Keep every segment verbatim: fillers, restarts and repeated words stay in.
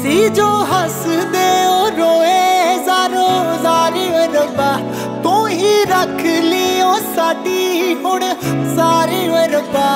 सी जो हसदे ओ रोए ज़ारो ज़ारी रब्बा तू ही रख लियो साडी हुण सारी रब्बा।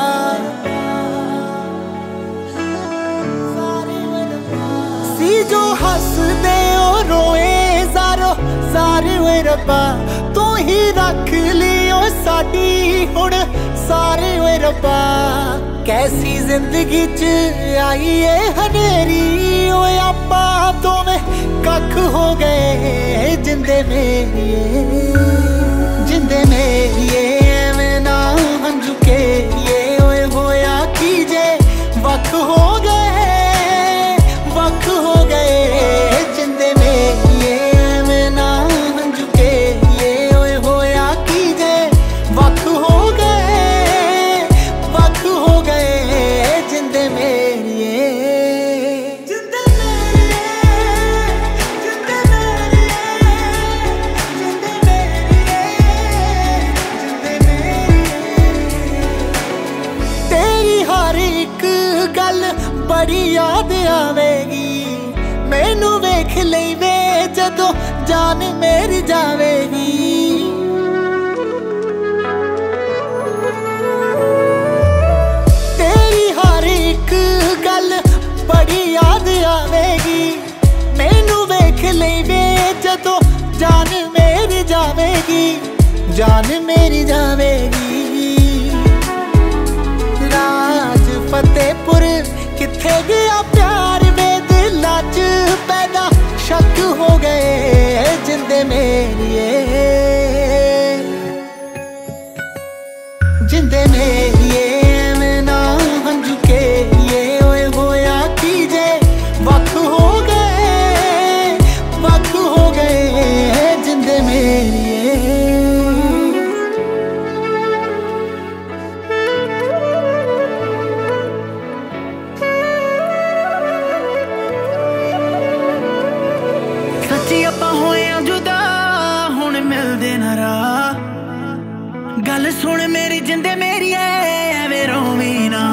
सी जो हसदे ओ रोए ज़ारो ज़ारी रब्बा तू ही रख लियो साडी हुण सारी रब्बा। कैसी जिंदगी च आई है हनेरी ओए आपा दोवें कख हो गए जिंदे मेरिए जिंदे मेरिए एवें ना हंजू के ये ओए होया की जे वख हो गए वख हो गए जिंदे मेरिए एवें ना हंजू के ये ओए होया की जे वख हो गए वख हो गए जिंदे मेरिए जिंदे मेरिए जिंदे मेरिए जिंदे मेरिए जिंदे मेरिए। तेरी हर एक गल बड़ी याद आवेगी मैनू वेख लई वे जदों जान मेरी जावेगी। बड़ी याद आवेगी मैनू वेख लई वे जदों जान मेरी जावेगी जान मेरी जावेगी। राज फतेहपुर किथे गया प्यार वे दिलां च पैदा शक हो गए जिंदे मेरिए जिंदे मेरिए एवें ना हंजू के ये ओए होया की जे वख हो गए वख हो गए जिंदे मेरिए। सच्ची आपां होया जुदा हुण मिलदे ना राह गल सुन मेरी जिंदे मेरिए एवें रोवीं ना।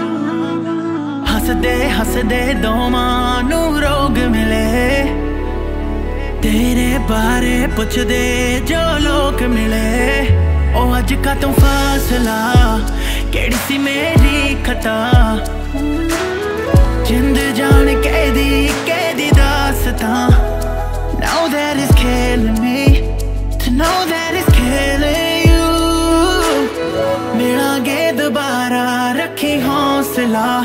हसदे हसदे दोवां नू रोग मिले तेरे बारे पुछदे जो लोग मिले ओ अज का तू फासला केड़ी सी मेरी खता जिंद जान कैदी कैदी दासतां। Now that is killing me to know that it's killing you। मिलांगे दोबारा रखी हौसला